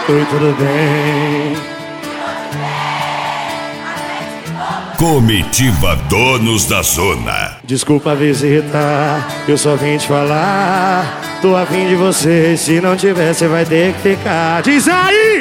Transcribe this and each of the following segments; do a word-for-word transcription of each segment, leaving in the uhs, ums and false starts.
Oi, tudo bem? Comitiva Donos da Zona. Desculpa a visita, eu só vim te falar. Tô afim de você, se não tiver cê vai ter que ficar. Diz aí!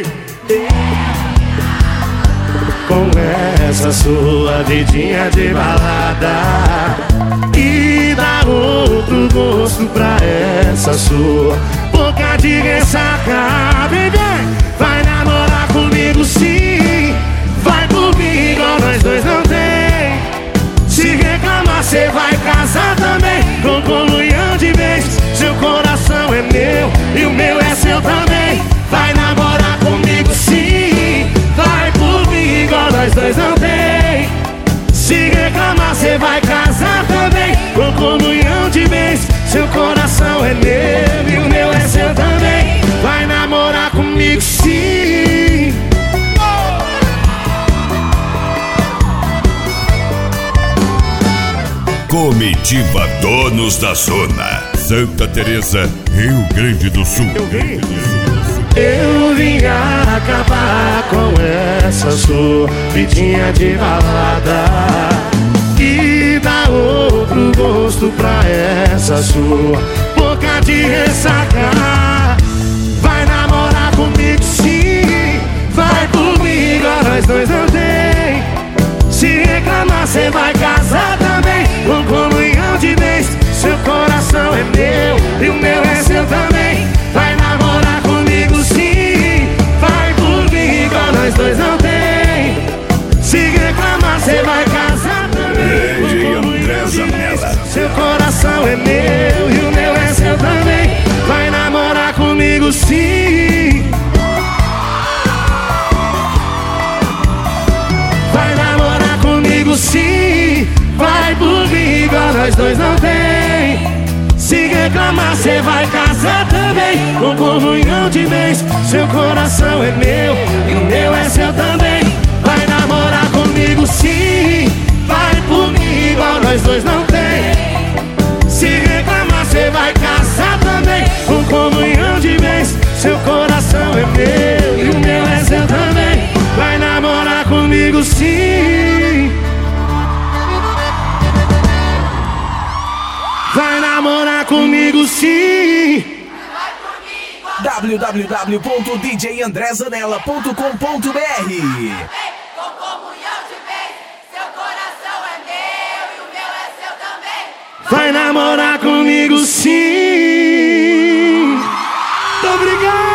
Com essa sua vidinha de balada e dá outro gosto pra essa sua boca de ressaca. Bebê, vai namorar comigo sim. Vai por mim igual nós dois não tem. Se reclamar cê vai casar também. Com comunhão de bens. Seu coração é meu e o meu é seu também. Vai namorar comigo sim. Vai por mim igual nós dois não tem. Se reclamar cê vai casar também. Com comunhão de bens. Seu coração é meu e o meu é seu também. Vai namorar comigo sim. Comitiva Donos da Zona. Santa Teresa, Rio Grande do Sul. Eu vim, eu vim acabar com essa sua vidinha de balada e dar outro gosto pra essa sua boca de ressaca. Vai namorar comigo sim. Vai por mim igual nós dois não tem. Se reclamar cê vai casar também. Com comunhão de bens. Seu coração é meu e o meu é seu também. Vai namorar comigo sim. Vai por mim igual nós dois não tem. Se reclamar cê vai casar também. D J André Zanella. Seu coração é meu e o meu é seu também. Vai namorar comigo sim. Vai namorar comigo sim. Vai por mim igual nós dois não tem. Se reclamar cê vai casar também. Com comunhão de bens. Seu coração é meu e o meu é seu também. Vai namorar comigo sim. Vai por mim igual nós dois não tem. Se reclamar cê vai casar também. Com comunhão de bens. Seu coração é meu e o meu é seu também. Vai namorar comigo sim. Vai namorar comigo sim. w w w ponto d j andré zanella ponto com ponto b r. Com comunhão de bens, seu coração é meu e o meu é seu também. Vai namorar comigo sim. Muito obrigado.